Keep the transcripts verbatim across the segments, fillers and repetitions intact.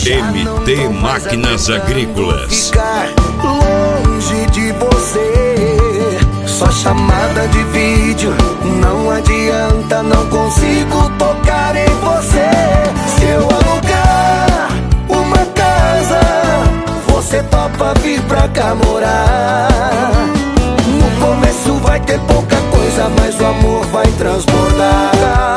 M T Máquinas Agrícolas. Ficar longe de você, só chamada de vídeo, não adianta, não consigo tocar em você. Se eu alugar uma casa, você topa vir pra cá morar. No começo vai ter pouca coisa, mas o amor vai transbordar.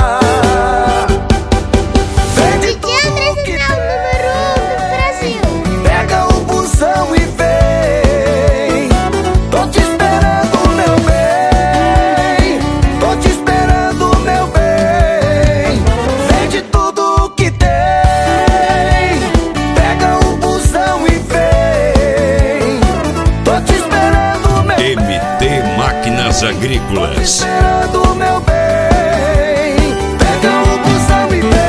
Agrícolas. Esperando meu bem, pega o busão e vem.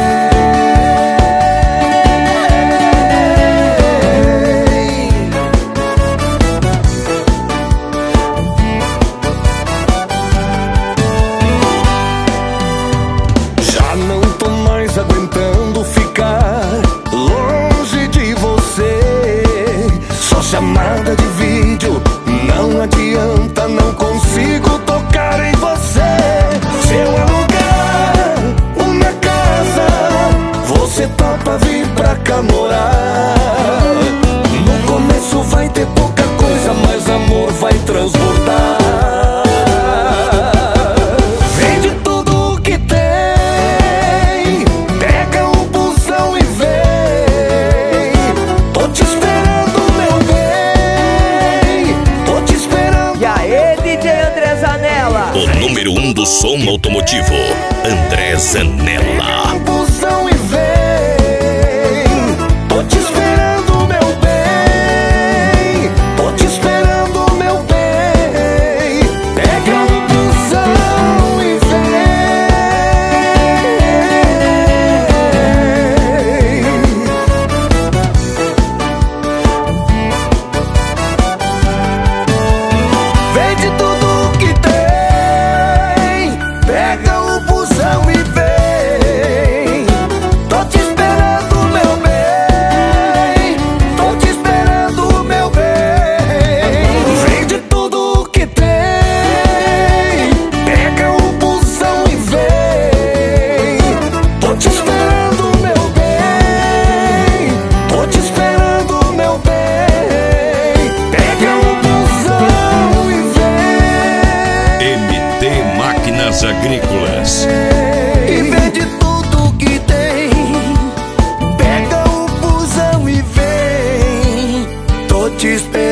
Já não tô mais aguentando ficar longe de você, só chamada de vídeo, não adianta, não consigo tocar em você. Se eu alugar uma casa, você topa vir pra cá morar. No começo vai ter pouca coisa, mas amor vai transbordar. Vende tudo que tem, pega o busão e vem. Tô te esperando, meu bem, tô te esperando. E aí, D J André Zanella? O número um do som automotivo, André Zanella. Busão e vem. Tô te esperando, meu bem, tô te esperando, meu bem. Pega o busão e vem. Vende tudo que tem, pega o busão e vem. Tô te esperando, meu bem, tô te esperando, meu bem. Vende tudo que tem, pega o busão e vem. Tô te esperando, meu bem, tô te esperando, meu bem. Pega o busão e vem. M T Máquinas Agrícolas. E vende tudo que tem, pega o busão e vem. Tô te esperando.